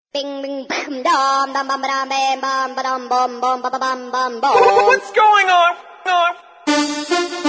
Bing bing bam dum dum bum bam bam bam bum bum bum bum bum bum bum. What's going on?